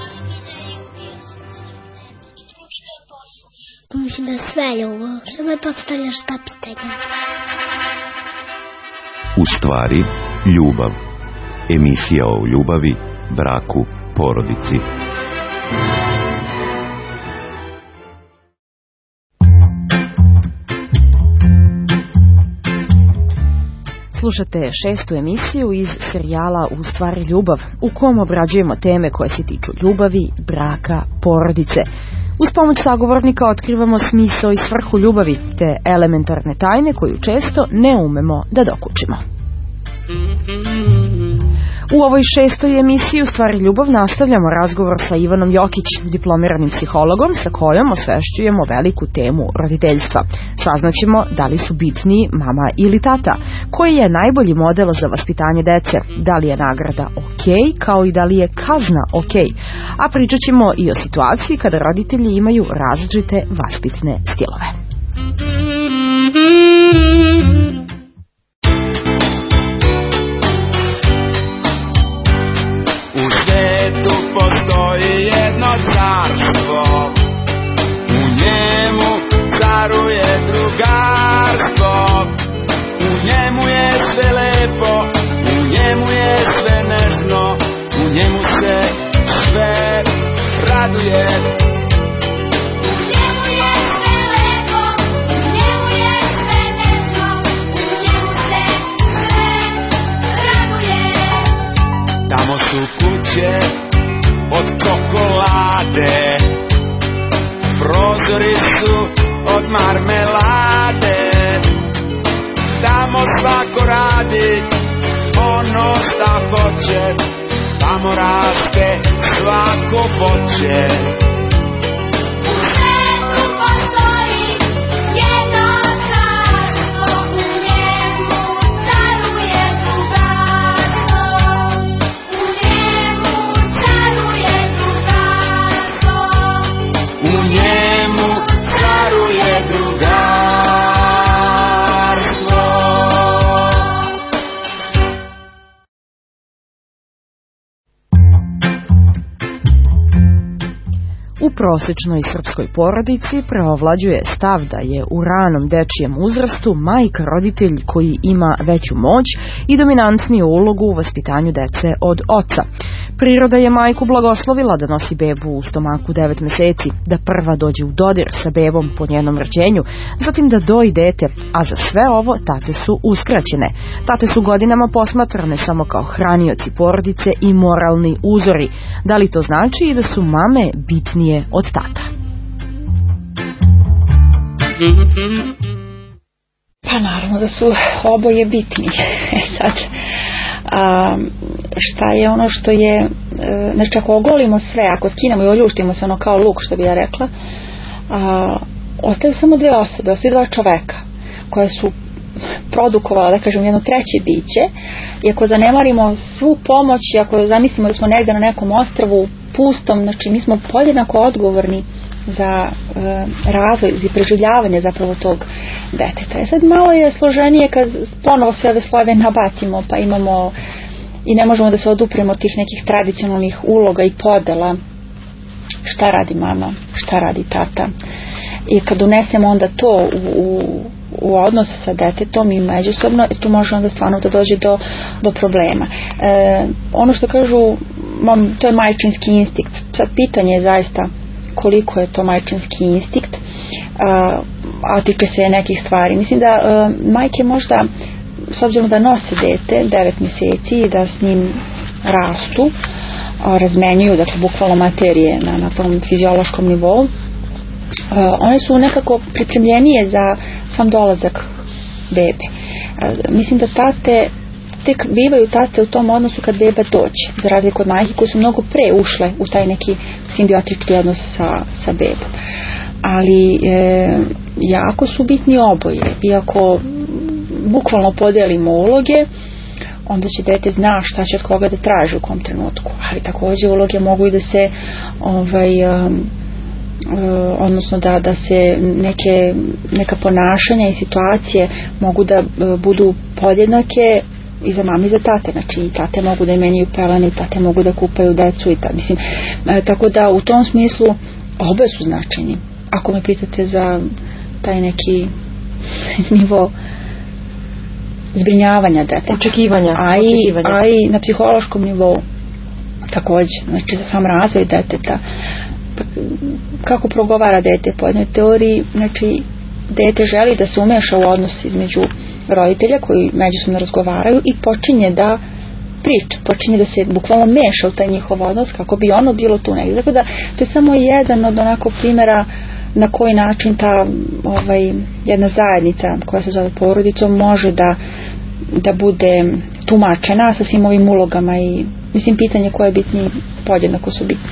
Mislim da sve ljubav. Što me postavljaš ta pitanja? U stvari, ljubav. Emisija o ljubavi, braku, porodici. Slušate 6. emisiju iz serijala U stvari ljubav, u kom obrađujemo teme koje se tiču ljubavi, braka, porodice. Uz pomoć sagovornika otkrivamo smisao i svrhu ljubavi, te elementarne tajne koju često ne umemo da dokučimo. U ovoj 6. emisiji U stvari ljubav nastavljamo razgovor sa Ivanom Jokić, diplomiranim psihologom sa kojom osvešćujemo veliku temu roditeljstva. Saznaćemo da li su bitniji mama ili tata, koji je najbolji model za vaspitanje dece, da li je nagrada ok, kao i da li je kazna ok. A pričat ćemo i o situaciji kada roditelji imaju različite vaspitne stilove. Postoji jedno carstvo, u njemu caruje drugarstvo, u njemu je sve lepo, u njemu je sve nežno, u njemu se sve raduje. Tamo su kuće od čokolade, prozori su od marmelade. Tamo svako radi ono šta hoće, tamo raste svako voće. U prosečnoj srpskoj porodici preovlađuje stav da je u ranom dečijem uzrastu majka roditelj koji ima veću moć i dominantniju ulogu u vaspitanju dece od oca. Priroda je majku blagoslovila da nosi bebu u stomaku 9 meseci, da prva dođe u dodir sa bebom po njenom rođenju, zatim da doji dete, a za sve ovo tate su uskraćene. Tate su godinama posmatrane samo kao hranioci porodice i moralni uzori. Da li to znači i da su mame bitnije od tata? Pa naravno da su oboje bitni. Sad, šta je ono što je, znači ako ogolimo sve, ako skinemo i oljuštimo se ono kao luk, što bi ja rekla, ostaju samo dve osobe, ostaju dva čoveka koje su produkovala, da kažem, jedno treće biće, i ako zanemarimo svu pomoć, i ako zamislimo da smo negdje na nekom ostrvu pustom, znači mi smo podjednako odgovorni za razvoj i preživljavanje zapravo tog deteta. Sad malo je složenije kad ponovo sve ove slojeve nabacimo, pa imamo i ne možemo da se odupremo tih nekih tradicionalnih uloga i podela, šta radi mama, šta radi tata, i kad unesemo onda to u odnos sa detetom i međusobno, tu može onda stvarno da dođe do problema. Ono što kažu, to je majčinski instinkt. Sad pitanje je zaista koliko je to majčinski instinkt, a tiče se nekih stvari. Mislim da majke možda, s obzirom da nose dete 9 mjeseci i da s njim rastu, razmenjuju, dakle bukvalno materije na tom fiziološkom nivou, one su nekako pripremljenije za sam dolazak bebe. Mislim da tate tek bivaju tate u tom odnosu kad beba dođe, za razliku od majke koje su mnogo pre ušle u taj neki simbiotički odnos sa bebom. Ali jako su bitni oboje, iako bukvalno podelimo uloge, onda će dete zna šta će od koga da traži u kom trenutku, ali također uloge mogu i da se odnosno da se neka ponašanja i situacije mogu da budu podjednake i za mame i za tate, znači i tate mogu da menjaju pelene, i tate mogu da kupaju decu i mislim, tako da u tom smislu obe su značajni. Ako me pitate za taj neki nivo zbrinjavanja deteta, očekivanja, a i na psihološkom nivou takođe, znači za sam razvoj deteta, kako progovara dete po jednoj teoriji, znači dete želi da se umeša u odnos između roditelja koji međusobno razgovaraju i počinje da priča, počinje da se bukvalno meša u taj njihov odnos kako bi ono bilo tu negdje. Tako da to je samo jedan od onako primjera na koji način ta jedna zajednica koja se zove porodicom može da bude tumačena sa svim ovim ulogama i mislim pitanje koje je bitnije podjednako su bitne.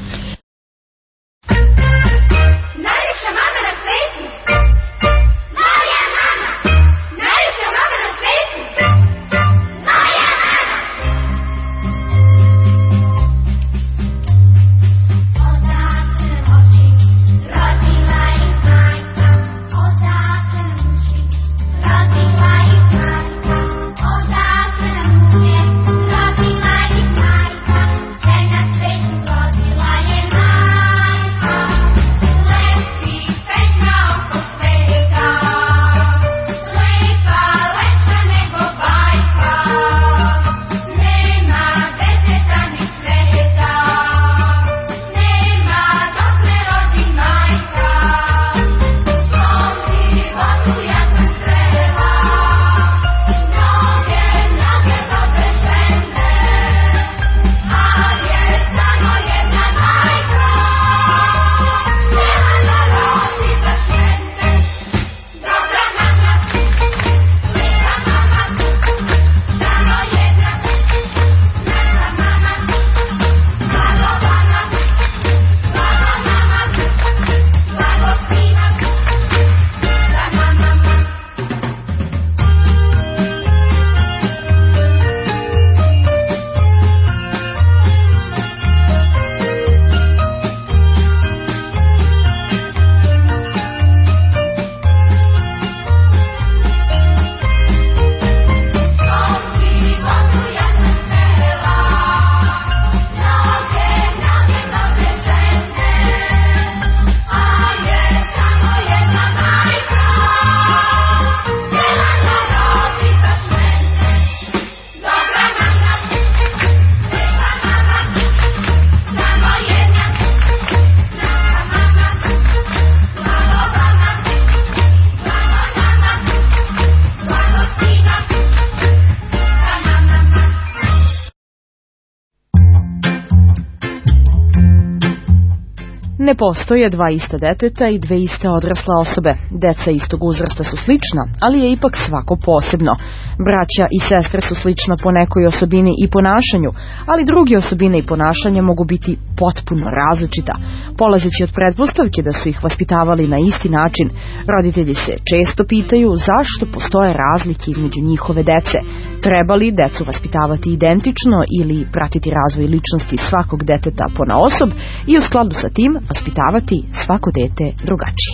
Ne postoje dva ista deteta i dve iste odrasle osobe. Deca istog uzrasta su slična, ali je ipak svako posebno. Braća i sestre su slična po nekoj osobini i ponašanju, ali druge osobine i ponašanja mogu biti potpuno različita. Polazeći od pretpostavke da su ih vaspitavali na isti način, roditelji se često pitaju zašto postoje razlike između njihove dece. Treba li decu vaspitavati identično ili pratiti razvoj ličnosti svakog deteta ponaosob i u skladu sa tim vaspitavati svako dete drugačije.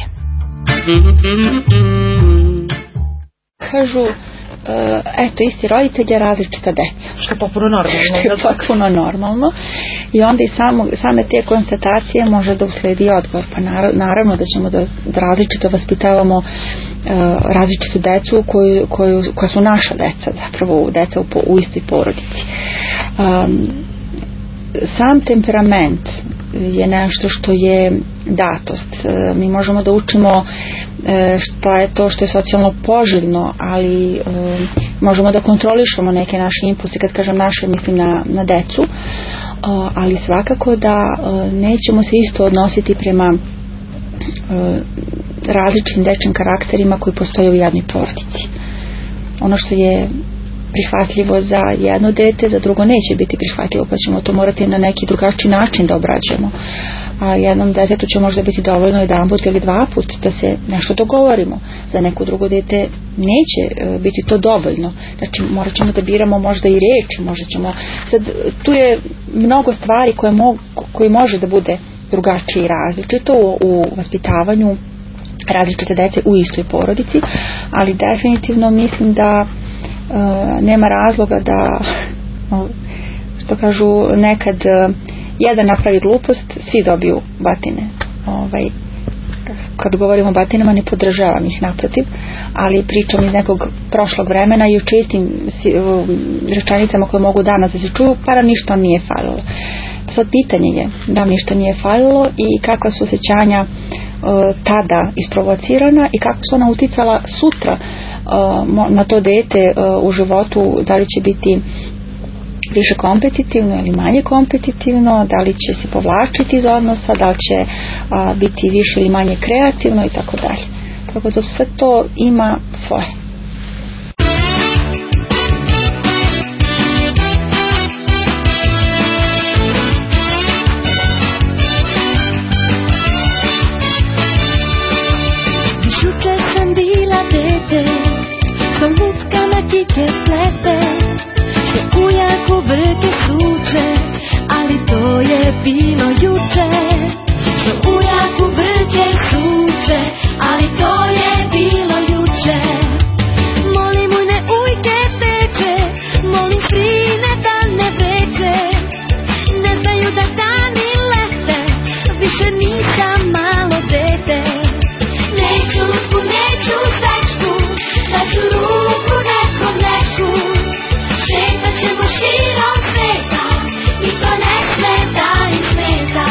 Kažu, eto, isti roditelj, različita deca. Što je potpuno normalno. Što je potpuno normalno. I onda i same te konstatacije može da usledi odgovor. Pa naravno da ćemo da različito vaspitavamo različitu decu koja su naša deca, zapravo deca u istoj porodici. Sam temperament je nešto što je datost. Mi možemo da učimo šta je to što je socijalno poželjno, ali možemo da kontrolišemo neke naše impulse, kad kažem naše mislim na decu, ali svakako da nećemo se isto odnositi prema različitim dečjim karakterima koji postoje u jednoj porodici. Ono što je prihvatljivo za jedno dete, za drugo neće biti prihvatljivo, pa ćemo to morati na neki drugačiji način da obrađujemo. A jednom detetu će možda biti dovoljno jedanput ili dva put da se nešto dogovorimo. Za neko drugo dete neće biti to dovoljno. Znači morat ćemo da biramo možda i reči, možda ćemo sad, tu je mnogo stvari koje može da bude drugačije i različito u vaspitavanju različite dece u istoj porodici, ali definitivno mislim da nema razloga da, što kažu nekad, jedan napravi glupost, svi dobiju batine. Kad govorimo o batinama ne podržavam ih, naprotiv, ali pričam iz nekog prošlog vremena i u čistim rečenicama koje mogu danas da se čuju, para ništa nije falilo. Sad pitanje je da ništa nije falilo i kakva su osjećanja tada isprovocirana i kako su ona uticala sutra na to dete u životu, da li će biti više kompetitivno ili manje kompetitivno, da li će se povlačiti iz odnosa, da li će biti više ili manje kreativno i tako dalje. Tako da sve to ima svoje. Juče sam bila dete, što lutkama kike plete, što ujako brke suče, ali to je bilo juče. Što ujako brke suče, ali to je bilo juče. Molim ujne ujke teče, molim strine da ne vreče, ne znaju da dani lete, više nisam malo dete. Neću lutku, neću svečku, daću ruku nekom nečku, šetat ćemo širom sveta i to ne smeta i smeta.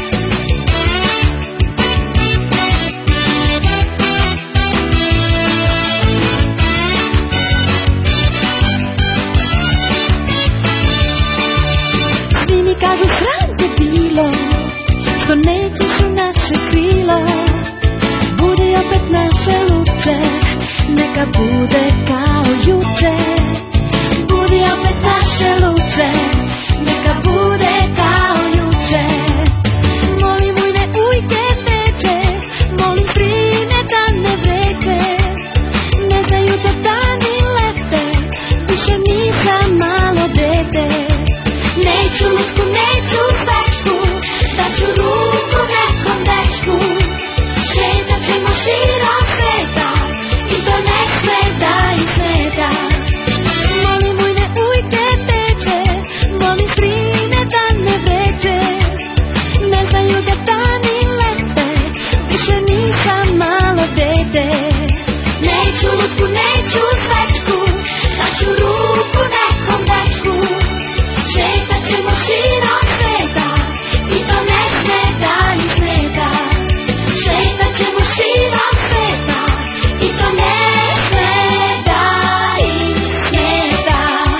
Svi mi kažu sram te bilo, što nećeš u naše krilo. Budi opet naše luče, neka bude kao juče. Budi opet naše luče, neka bude kao juče. Molim ujne ujke teče, molim strine da ne vreče, ne znaju da dani lete, više nisam malo dete. Neću lutku, neću svečku, daću ruku nekom dečku, šetat ćemo širom sveta i to ne smeta i smeta. Molim ujne ujke teče, molim strine da ne vreče, ne znaju da dani lete, više nisam malo dete. Neću lutku, neću svečku, daću ruku nekom dečku, šetat ćemo širom sveta i to ne smeta i smeta. Šetat ćemo širom sveta i to ne smeta i smeta.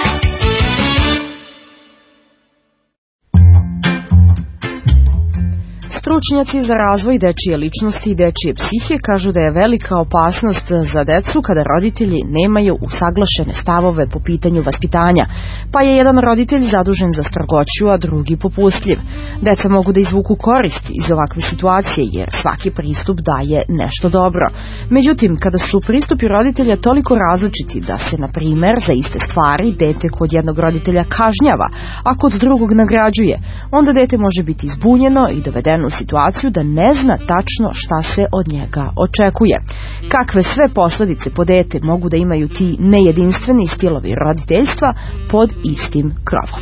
Stručnjaci za razvoj dečije ličnosti i dečije psihe kažu da je velika opasnost za decu kada roditelji nemaju usaglašene stavove po pitanju vaspitanja, pa je jedan roditelj zadužen za strogoću, a drugi popustljiv. Deca mogu da izvuku korist iz ovakve situacije jer svaki pristup daje nešto dobro. Međutim, kada su pristupi roditelja toliko različiti da se, na primer, za iste stvari dete kod jednog roditelja kažnjava, a kod drugog nagrađuje, onda dete može biti zbunjeno i dovedeno u situaciju da ne zna tačno šta se od njega očekuje. Kakve sve posledice po dete mogu da imaju ti nejedinstveni stilovi roditeljstva pod istim krovom?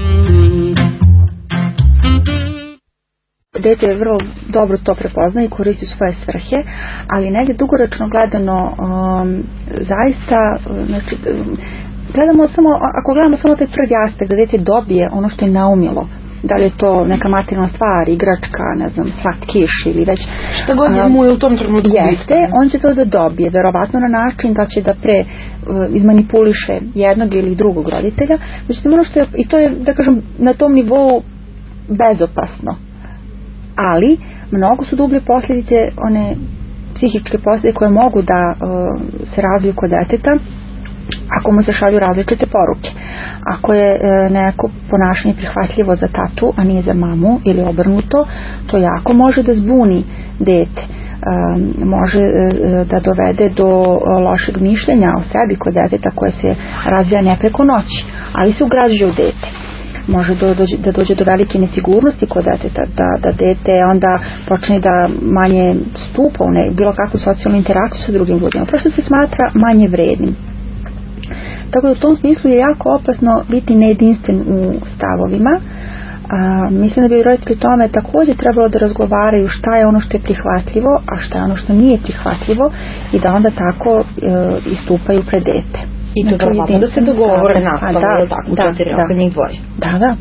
Dete je vrlo dobro to prepozna i koristi svoje svrhe, ali negdje dugoročno gledano zaista, znači, ako gledamo samo taj prvi aspekt da dete dobije ono što je naumilo, da li je to neka materijalna stvar, igračka, ne znam, slatkiš ili već što god mu je u tom trenutku jeste, on će to da dobije, verovatno na način da će da izmanipuliše jednog ili drugog roditelja. Međutim, ono što je, i to je, da kažem, na tom nivou bezopasno, ali mnogo su dublje posljedice, one psihičke posljedice koje mogu da se razviju kod deteta ako mu se šalju različite poruke. Ako je neko ponašanje prihvatljivo za tatu, a nije za mamu ili obrnuto, to jako može da zbuni dete. Može da dovede do lošeg mišljenja o sebi kod deteta koje se razvija ne preko noći, ali se ugrađuje u dete. Može da dođe do velike nesigurnosti kod deteta, da dete onda počne da manje stupa u bilo kakvu socijalnu interakciju sa drugim ljudima, prosto se smatra manje vrednim. Tako da u tom smislu je jako opasno biti nejedinstven u stavovima. Mislim da bi roditelji tome također trebalo da razgovaraju šta je ono što je prihvatljivo, a šta je ono što nije prihvatljivo i da onda tako istupaju pred dete. I to da se dogovore nakon, tako, da, 4 oko njih dvoje. Da.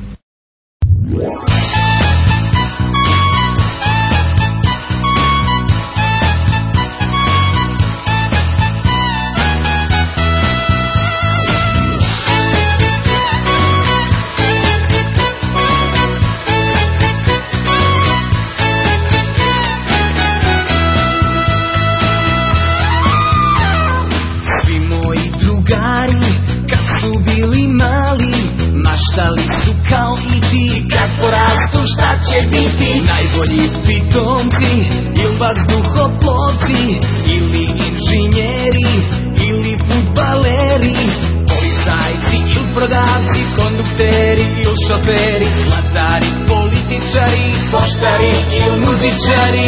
Maštali su kao i ti, kad porastu šta će biti. Najbolji pitomci ili vazduhoplovci, ili inženjeri, ili fudbaleri, policajci ili prodavci, kondukteri ili šoferi, zlatari, političari, poštari ili muzičari.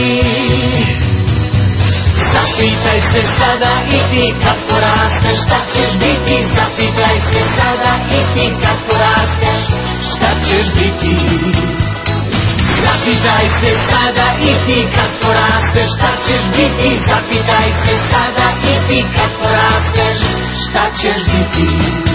Zapitaj se sada i ti kad porasteš šta ćeš biti. Zapitaj se sada i ti kad porasteš šta ćeš biti. Zapitaj se sada i ti kad porasteš šta ćeš biti. Zapitaj se sada i ti kad porasteš šta ćeš biti.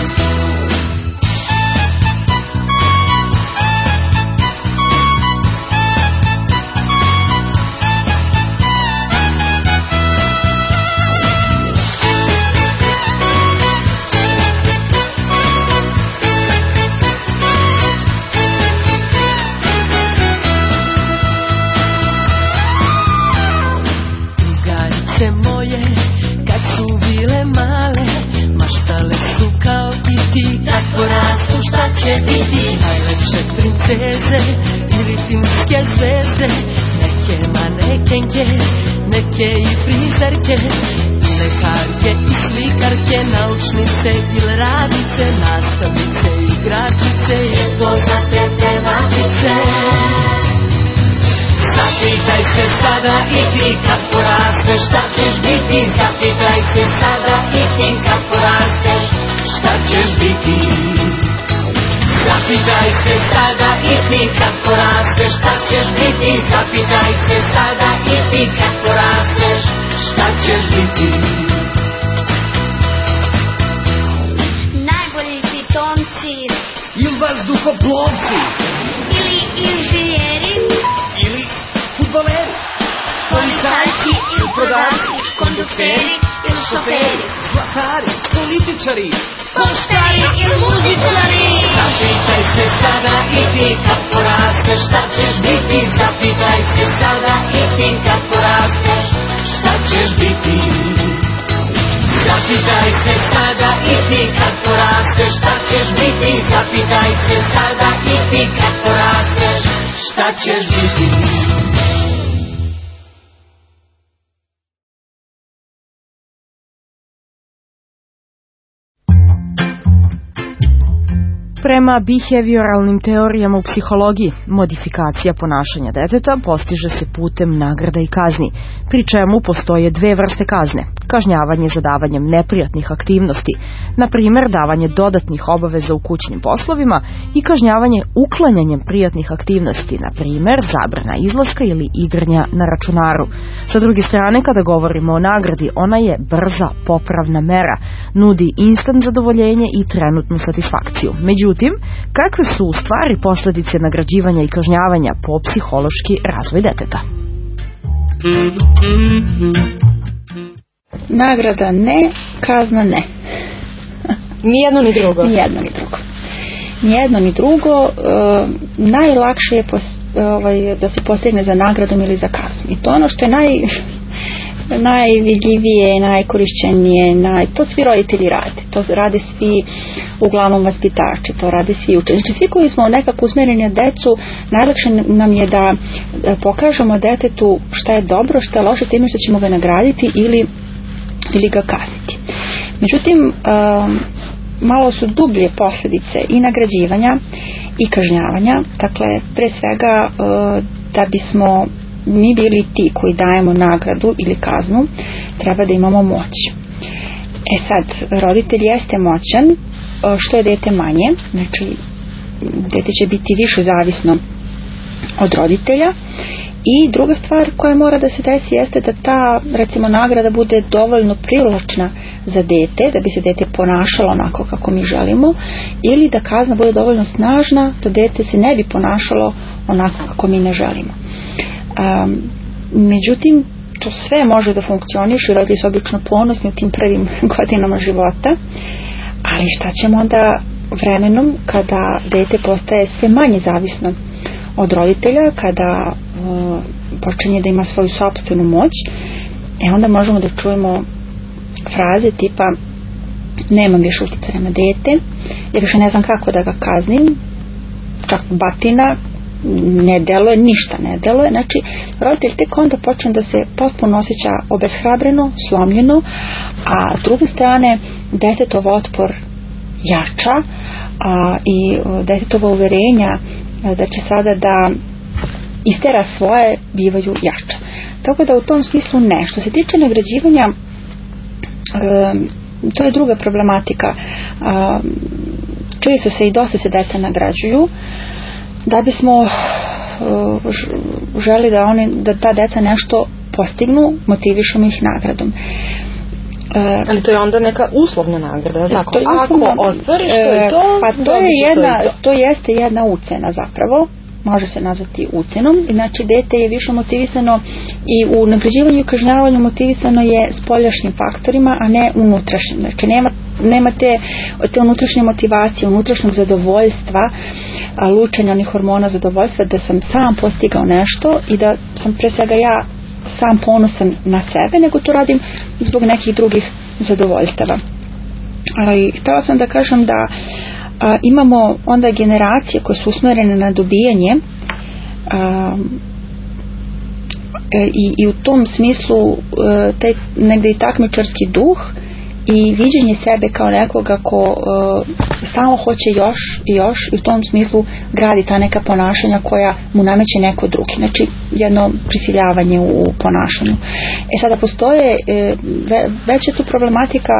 Moje, kad su bile male, maštale su kao i ti, kad porastu šta će biti. Najlepše princeze ili timske zvezde, neke manekenke, neke i frizerke, lekarke i slikarke, naučnice ili radnice, nastavnice i igračice, i poznate pevačice. Zapitaj se sada i ti kad porasteš šta ćeš biti. Zapitaj se sada i ti kad porasteš šta ćeš biti. Zapitaj se sada i ti kad porasteš šta ćeš biti. Zapitaj se sada i ti kad porasteš šta ćeš biti. Najbolji pitomci ili vazduhoplovci, ili inženjeri, ili fudbaleri, policajci ili prodavci, kondukteri ili šoferi, zlatari, političari, poštari ili muzičari. Zapitaj se sada i ti kad porasteš šta ćeš biti. Zapitaj se sada i ti kad porasteš šta ćeš biti. Zapitaj se sada i ti kad porasteš šta ćeš biti. Zapitaj se sada i ti kad porasteš šta ćeš biti. Prema behavioralnim teorijama u psihologiji, modifikacija ponašanja deteta postiže se putem nagrada i kazni, pri čemu postoje dve vrste kazne. Kažnjavanje za davanjem neprijatnih aktivnosti, na primjer davanje dodatnih obaveza u kućnim poslovima, i kažnjavanje uklanjanjem prijatnih aktivnosti, na primjer zabrana izlaska ili igranja na računaru. Sa druge strane, kada govorimo o nagradi, ona je brza, popravna mera, nudi instant zadovoljenje i trenutnu satisfakciju. Međutim, kakve su u stvari posljedice nagrađivanja i kažnjavanja po psihološki razvoj deteta? Nagrada ne, kazna ne. Nijedno ni drugo. Nijedno ni drugo. Najlakše je da se postigne za nagradom ili za kaznom. I to ono što je najvidljivije, najkorišćenije, to svi roditelji rade. To rade svi uglavnom vaspitači, to rade svi učenici. Znači svi koji smo nekako usmjereni na decu, najlakše nam je da pokažemo detetu šta je dobro, šta je loše, time što ćemo ga nagraditi ili ga kazniti. Međutim, malo su dublje posljedice i nagrađivanja i kažnjavanja. Dakle, pre svega da bismo mi bili ti koji dajemo nagradu ili kaznu, treba da imamo moć. sad, roditelj jeste moćan, što je dete manje, znači dete će biti više zavisno od roditelja. I druga stvar koja mora da se desi jeste da ta, recimo, nagrada bude dovoljno privlačna za dete, da bi se dete ponašalo onako kako mi želimo, ili da kazna bude dovoljno snažna da dete se ne bi ponašalo onako kako mi ne želimo. Međutim, to sve može da funkcioniše, roditelji su obično ponosni u tim prvim godinama života, ali šta ćemo onda vremenom kada dete postaje sve manje zavisno od roditelja, kada počinje da ima svoju sopstvenu moć, onda možemo da čujemo fraze tipa nemam više uticaja na dete, ja više ne znam kako da ga kaznim, čak batina ne deluje, ništa ne deluje. Znači, roditelj tek onda počne da se potpuno osjeća obeshrabreno, slomljeno, a s druge strane detetov otpor jača i detetova uverenja da će sada da istera svoje bivaju jača. Tako da u tom smislu ne. Što se tiče nagrađivanja, to je druga problematika. Često se i dosta se deca nagrađuju da bismo želi da ta deca nešto postignu, motivišemo ih nagradom. Ali to je onda neka uslovna nagrada, tako? Ako ostvariš to jeste jedna ucena zapravo, može se nazvati ucenom, znači dete je više motivisano i u nagrađivanju i kažnjavanju motivisano je spoljašnjim faktorima, a ne unutrašnjim. Znači nema te unutrašnje motivacije, unutrašnjeg zadovoljstva, lučenja onih hormona zadovoljstva da sam sam postigao nešto i da sam pre svega ja sam ponosan na sebe, nego to radim zbog nekih drugih zadovoljstava. Ali htjela sam da kažem da imamo onda generacije koje su usmjerene na dobijanje i u tom smislu taj negdje i takmičarski duh i viđenje sebe kao nekoga ko stalno hoće još i još, i u tom smislu gradi ta neka ponašanja koja mu nameće neko drugi, znači jedno prisiljavanje u ponašanju. Sada postoje već je tu problematika,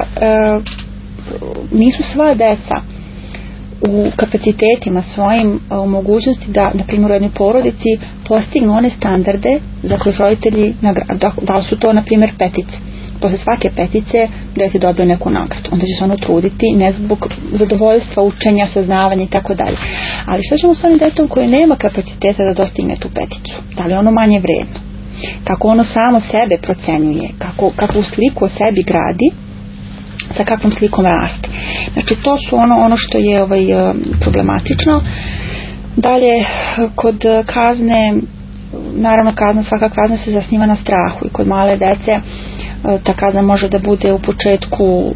nisu sva deca u kapacitetima svojim, u mogućnosti da, na primjer, u jednoj porodici postignu one standarde za koje roditelji da li su to, na primjer, petice. Posle svake petice dete dobije neku nagradu. Onda će se ono truditi, ne zbog zadovoljstva, učenja, saznavanja i tako dalje. Ali što ćemo s onim detom koji nema kapaciteta da dostigne tu peticu? Da li ono manje vredno? Kako ono samo sebe procenjuje? Kakvu sliku o sebi gradi? Sa kakvom slikom raste? Znači, to su ono što je problematično. Dalje, kod kazne, naravno svaka kazna se zasniva na strahu i kod male dece ta kazna može da bude u početku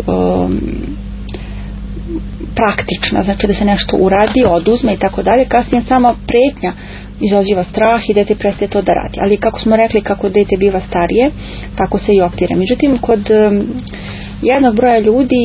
praktična, znači da se nešto uradi, oduzme i tako dalje, kasnije samo pretnja izaziva strah i dete prestaje to da radi. Ali kako smo rekli, kako dete biva starije, tako se i optire. Međutim, kod jednog broja ljudi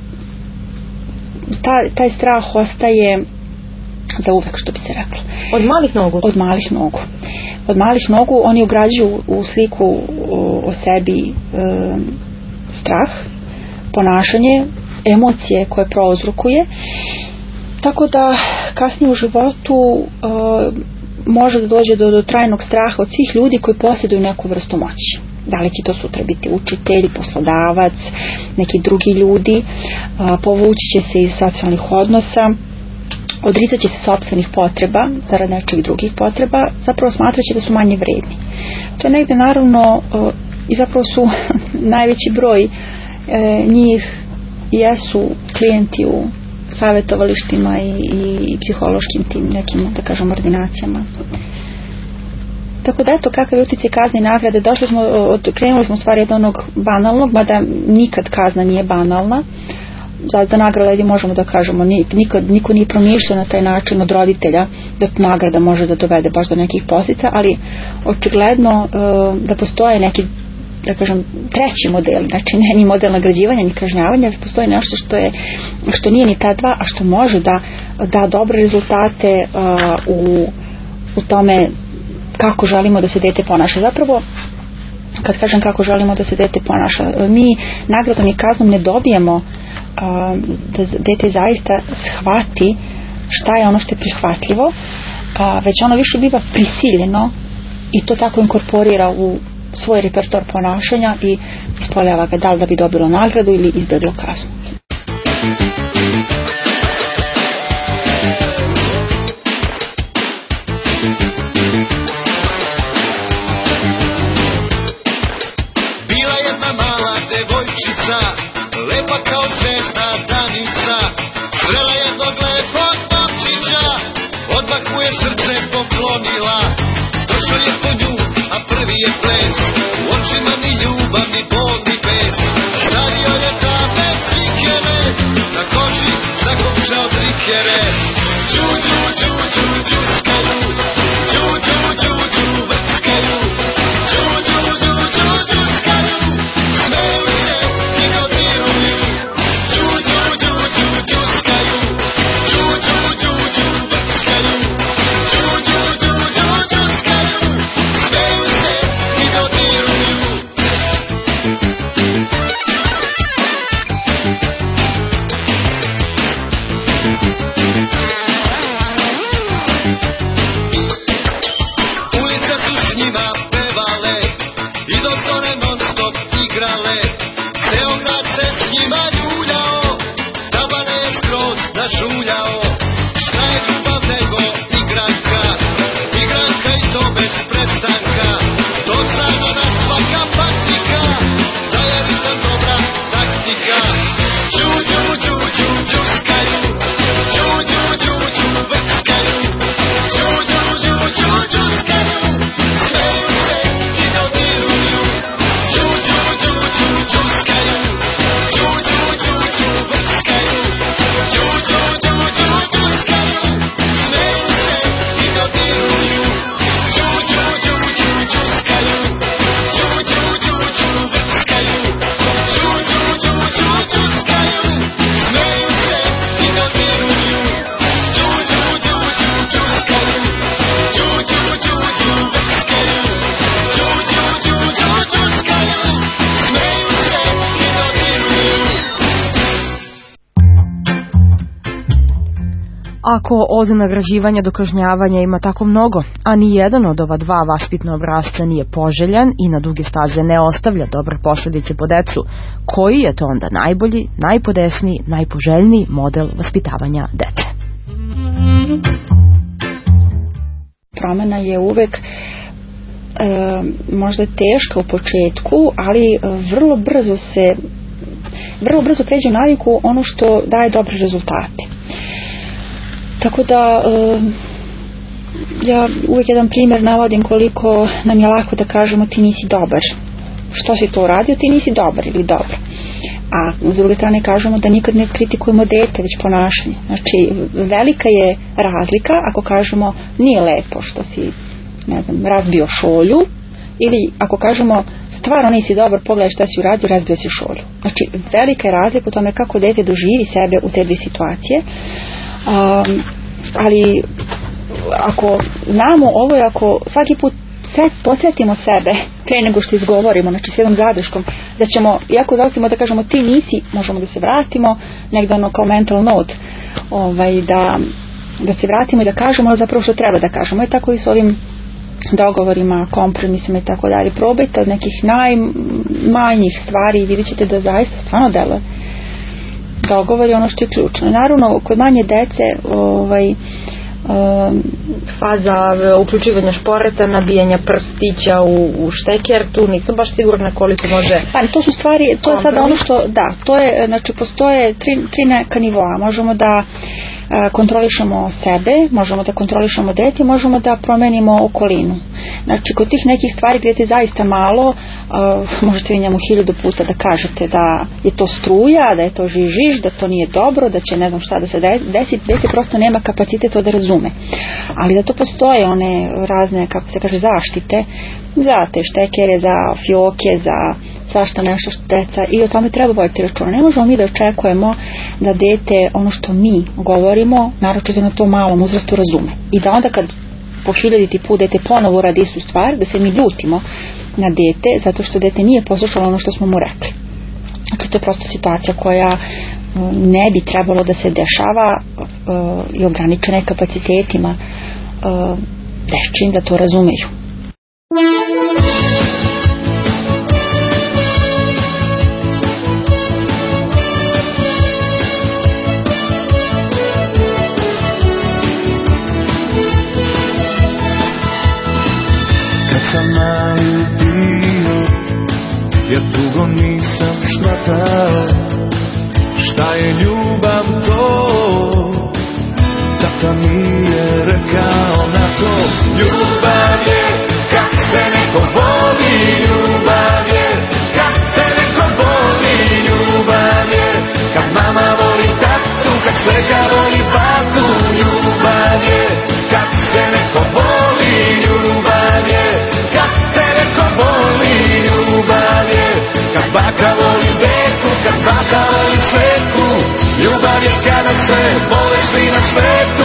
taj strah ostaje za uvek, što bi se reklo. Od malih nogu? Od malih nogu oni ugrađuju u sliku o sebi strah, ponašanje, emocije koje prouzrokuje, tako da kasnije u životu može da dođe do trajnog straha od svih ljudi koji posjeduju neku vrstu moći. Da li će to sutra biti učitelj, poslodavac, neki drugi ljudi, povući će se iz socijalnih odnosa, odricat će se sopstvenih potreba zarad nečih drugih potreba, zapravo smatraće da su manje vredni. To je negde naravno i zapravo su najveći broj njih jesu klijenti u savjetovalištima i psihološkim tim nekim, da kažem, ordinacijama. Tako da eto, kakav je utjecaj kazne i nagrade, krenuli smo stvari od onog banalnog, mada nikad kazna nije banalna. Za nagradu možemo da kažemo, niko nije promišljao na taj način od roditelja da nagrada može da dovede baš do nekih posljedica, ali očigledno da postoje neki, da kažem, treći model, znači ne ni model nagrađivanja ni kažnjavanja, već postoji nešto što nije ni ta dva, a što može da dobre rezultate u tome kako želimo da se dete ponaša. Zapravo kad kažem kako želimo da se dete ponaša, mi nagradom i kaznom ne dobijemo da dete zaista shvati šta je ono što je prihvatljivo, već ono više biva prisiljeno i to tako inkorporira u svoj repertoar ponašanja i ispoljava ga da li da bi dobilo nagradu ili izbjeglo kaznu. Bila jedna mala devojčica, lepa kao zvezda Danica, srela jednog lepog momčića, odmah mu je srce poklonila. Došao je po nju, a prvi je ples, u očima ni ljubav, ni bol, ni bes. Stavio je tame cvikere, na koži zakopčao drikere. Ču, ču, ču, ču, čuskaju, ču, ču, ču, ču, vrckaju, ču, ču, ču, ču, čuskaju, smeju se i dodiruju. Ču, ču, ču, ču, čuskaju, ču, ču, ču, ču, vrckaju, ču, ču, ču, ču, čuskaju, smeju se i dodiruju. Ulica su s njima pevale i do zore non stop igrale. Ceo grad se s njima ljuljao, tabane je skroz nažuljao. Šta je ljubav nego igranka, igranka i to bez prestanka. To zna ona svaka patika, da je ritam dobra taktika. Ču, ču, ču, ču, čuskaju, ču, ču, ču, ču, vrckaju, ču, ču, ču, ču, čuskaju, smeju se i dodiruju. Ču, ču, ču, ču, čuskaju, ču, ču, ču, ču, vrckaju, ču, ču, ču, ču, čuskaju, smeju se i dodiruju. Ču, ču, ču, ču, čuskaju, ču, ču, ču, ču, vrckaju, ču, ču, ču, ču, čuskaju, smeju se i dodiruju. Ču, ču, ču, ču, čuskaju, ču, ču, ču, ču, vrckaju, ču, ču, ču, ču, čuskaju, smeju se i dodiruju. Ako od nagrađivanja do kažnjavanja ima tako mnogo, a ni jedan od ova dva vaspitna obrasca nije poželjan i na duge staze ne ostavlja dobre posljedice po decu, koji je to onda najbolji, najpodesniji, najpoželjniji model vaspitavanja dece? Promena je uvek možda teška u početku, ali vrlo brzo pređe u naviku ono što daje dobre rezultate. Tako da ja uvijek jedan primjer navodim koliko nam je lako da kažemo ti nisi dobar. Što si to uradio, ti nisi dobar ili dobro. A s druge strane kažemo da nikad ne kritikujemo dete, već ponašanje. Znači velika je razlika ako kažemo nije lepo što si, ne znam, razbio šolju, ili ako kažemo stvarno nisi dobar, pogledaj šta si uradio, razbio si šolju. Znači velika je razlika u tome kako dete doživi sebe u te dvije situacije. Ali ako znamo ovo je, ako svaki put podsjetimo sebe pre nego što izgovorimo, znači s jednom zadrškom, da ćemo, iako zaostimo da kažemo ti nisi, možemo da se vratimo negdje ono kao mental note, da se vratimo i da kažemo ali zapravo što treba da kažemo. I tako i s ovim dogovorima, kompromisima i tako dalje. Probajte od nekih najmanjih stvari i vidjet ćete da zaista stvarno deluje. Dogovor je ono što je ključno. Naravno, kod manje dece faza uključivanja šporeta, nabijanja prstića u šteker, tu nisam baš sigurna koliko može. Pa to su stvari, to je sada ono što, da, to je, znači postoje tri neka nivoa. Možemo da kontrolišemo sebe, možemo da kontrolišemo dete, možemo da promenimo okolinu. Znači kod tih nekih stvari gdje je zaista malo, možete vi njemu 1000 puta da kažete da je to struja, da je to žiž, da to nije dobro, da će ne znam šta da se desi, dete prosto nema kapacitet to da razume. Ali da to postoje one razne, kako se kaže, zaštite za te štekere, za fioke, za svašta nešto što deca, i o tome treba voditi računa. Ne možemo mi da očekujemo da dete ono što mi govorimo, naročito na tom malom uzrastu, razume. I da onda kad po hiljaditi put dete ponovo radi istu stvar, da se mi ljutimo na dete zato što dete nije poslušalo ono što smo mu rekli. Znači to je prosto situacija koja ne bi trebalo da se dešava i ograničena je kapacitetima dečijim da to razumeju. Kad sam mali bio, ja dugo nisam shvatao šta je ljubav to. Tata mi je rekao na to: ljubav je kad se neko voli, ljubav je kad te neko voli, ljubav je kad mama voli tatu, kad sveka voli batu, ljubav je kad se neko voli, ljubav je kad te neko voli, ljubav je kad baka voli deku, kad baka voli sveku, ljubav je kada se vole svi na svetu.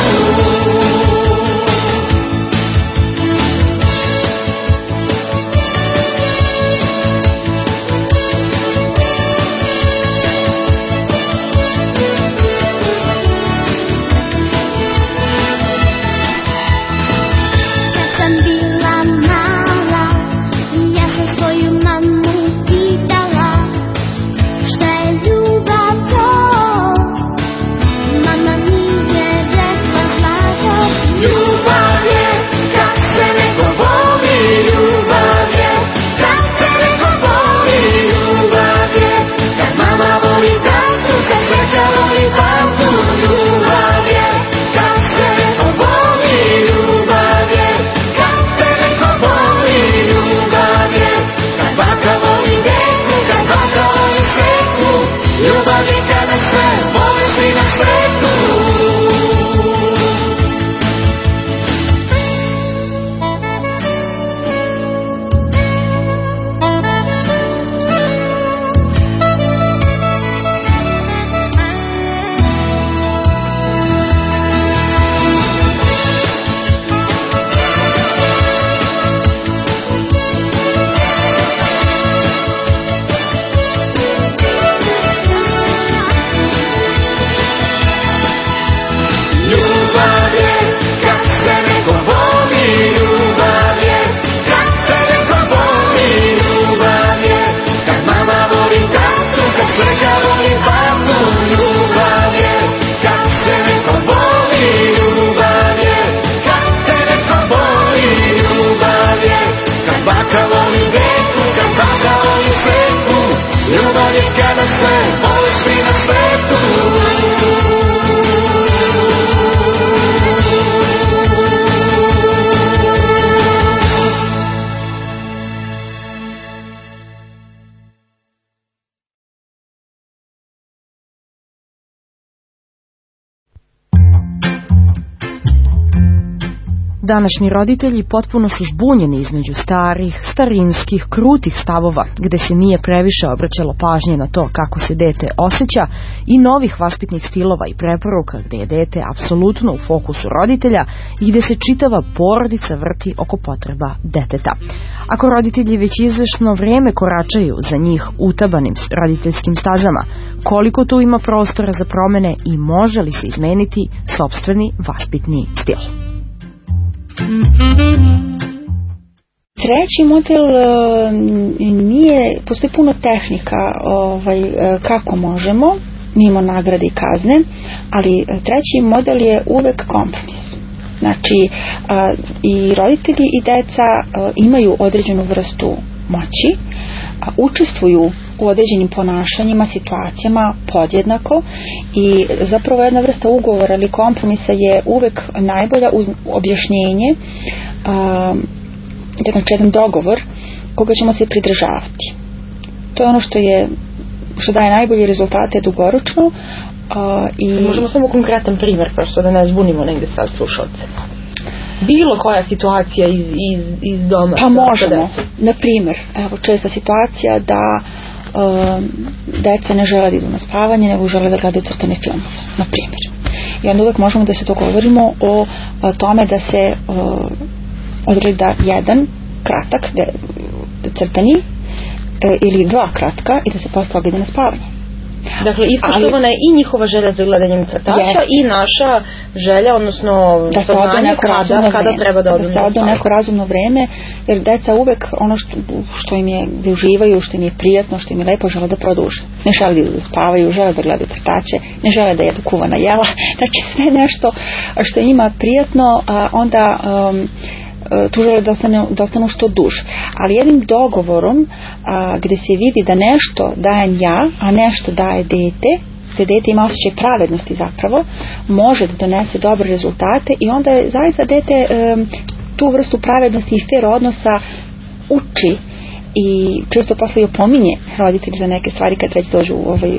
Današnji roditelji potpuno su zbunjeni između starih, starinskih, krutih stavova, gde se nije previše obraćalo pažnje na to kako se dete osjeća, i novih vaspitnih stilova i preporuka gde je dete apsolutno u fokusu roditelja i gde se čitava porodica vrti oko potreba deteta. Ako roditelji već izvešno vreme koračaju za njih utabanim roditeljskim stazama, koliko tu ima prostora za promene i može li se izmeniti sopstveni vaspitni stil? Treći model nije, postoji puno tehnika kako možemo, mimo nagrade i kazne, ali treći model je uvek kompromis. Znači, i roditelji i deca imaju određenu vrstu moći, učestvuju u određenim ponašanjima, situacijama podjednako, i zapravo jedna vrsta ugovora ili kompromisa je uvek najbolja uz objašnjenje, znači jedan dogovor koga ćemo se pridržavati. To je ono što daje najbolje rezultate dugoročno. Možemo samo konkretan primjer, prosto da ne zbunimo negde sad slušalce. Bilo koja situacija iz doma. Pa možemo. Na primjer, evo, česta situacija da deca ne žele da idu na spavanje, nego žele da gledaju crtane filmove, na primjer. i onda uvek možemo da se dogovorimo o tome da se odredi da jedan kratak crtani ili dva kratka i da se posle toga ide na spavanje. Dakle, ispoštovana je i njihova želja za gledanjem crtača i naša želja, odnosno da se ode neko razumno kada treba da odu na spavanje. Da se ode neko razumno vreme, jer deca uvek ono što im je, da uživaju, što im je prijatno, što im je lepo, žele da produže. Ne žele da spavaju, žele da gledaju crtače, ne žele da jedu kuvana jela. Znači sve nešto što ima prijatno, a onda tu žele da ostanu što duže. Ali jednim dogovorom gde se vidi da nešto dajem ja, a nešto daje dete, gde dete ima osjećaj pravednosti zapravo, može da donese dobre rezultate i onda je zaista dete tu vrstu pravednosti i fair odnosa uči i često posle i opominje roditelji za neke stvari kad već dođu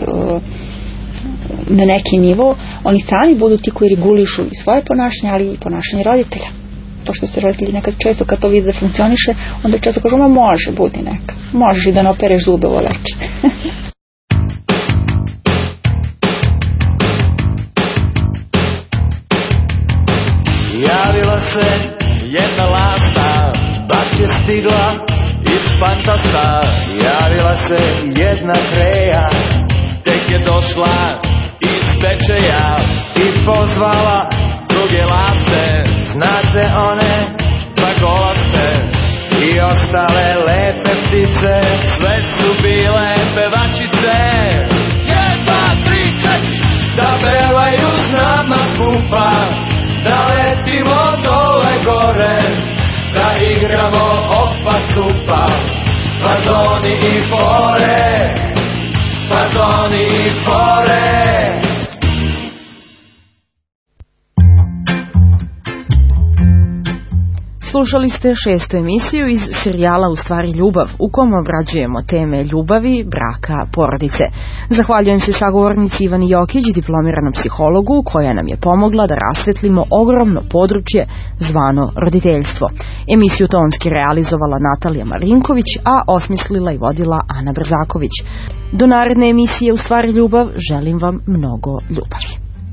na neki nivo. Oni sami budu ti koji regulišu i svoje ponašanje, ali i ponašanje roditelja. Pošto se roditelji nekad često kad to vidi da funkcioniše, onda često kažu, može, budi neka. Možeš i da ne opereš zube, ovo leče. Javila se jedna lasta, baš je stigla iz fantasta. Javila se jedna kreja, tek je došla iz stečaja i pozvala druge laste. Znate one bagolaste i ostale lepe ptice, sve su bile pevačice. 1, 2, 3, 4, da pevaju s nama skupa, da letimo dole gore, da igramo opa cupa, fazoni i fore, fazoni i fore. Slušali ste 6. emisiju iz serijala U stvari ljubav, u kom obrađujemo teme ljubavi, braka, porodice. Zahvaljujem se sagovornici Ivani Jokić, diplomiranom psihologu, koja nam je pomogla da rasvetlimo ogromno područje zvano roditeljstvo. Emisiju tonski realizovala Natalija Marinković, a osmislila i vodila Ana Brzaković. Do naredne emisije U stvari ljubav želim vam mnogo ljubavi.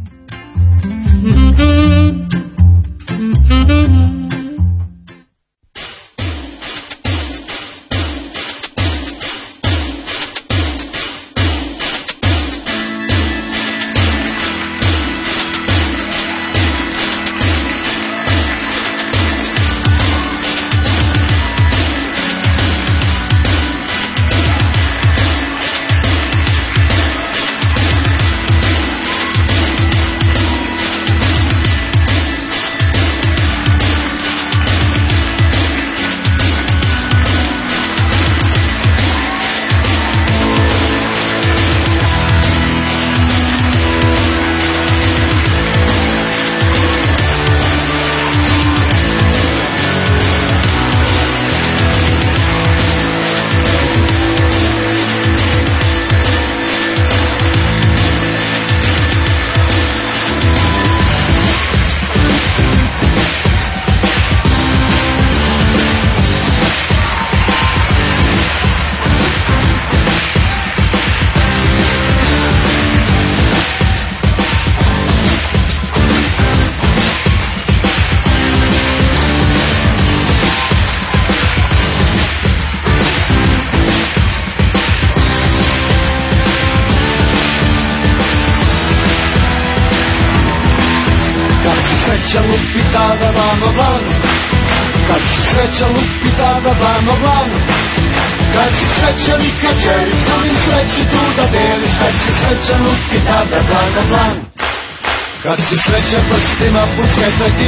Kad si sreća lupi tada vamo vamo, kad si sreća nikad želiš drugim sreću tu da deliš. Kad si sreća lupi tada vamo vamo, kad si sreća prstima pucketaj ti,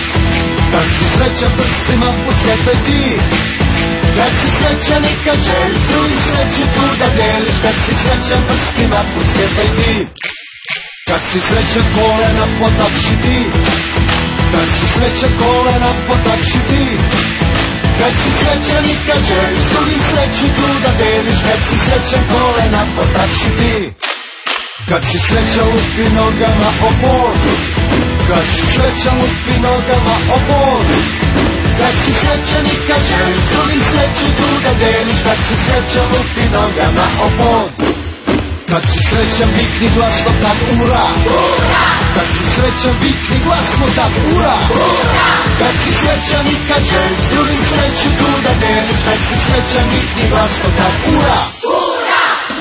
kad si sreća prstima pucketaj ti. Kad si sreća nikad želiš drugim sreću tu da deliš. Kad si sreća prstima pucketaj ti, kad si sreća kolena potakši ti, kad si sreća kolena potakši ti. Kad si sreća nikad želiš drugim sreću tu da deliš. Kad si sreća kolena potakši ti, kad si sreća lupi nogama o podu, kad si sreća lupi nogama o podu. Kad si sreća nikad želiš drugim sreću tu da deliš. Kad si sreća lupi nogama o podu, Kad si srećan vikni glasno tad ura, ura. Kad si srećan vikni glasno tad ura, ura. Kad si srećan i kad želiš drugim sreću tu da deliš. Kad si srećan vikni glasno tad ura, ura.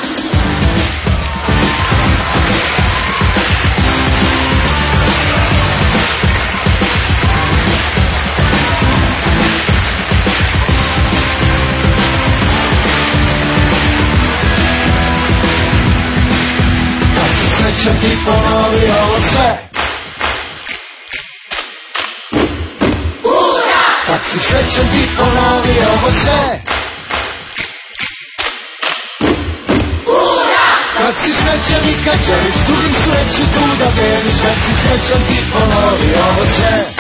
Srećan ti ponovi ovo sve. Ura! Kad si srećan ti ponovi ovo sve. Ura! Kad si srećan i kad želiš drugim sreću tu da deliš. Kad si srećan ti ponovi ovo sve.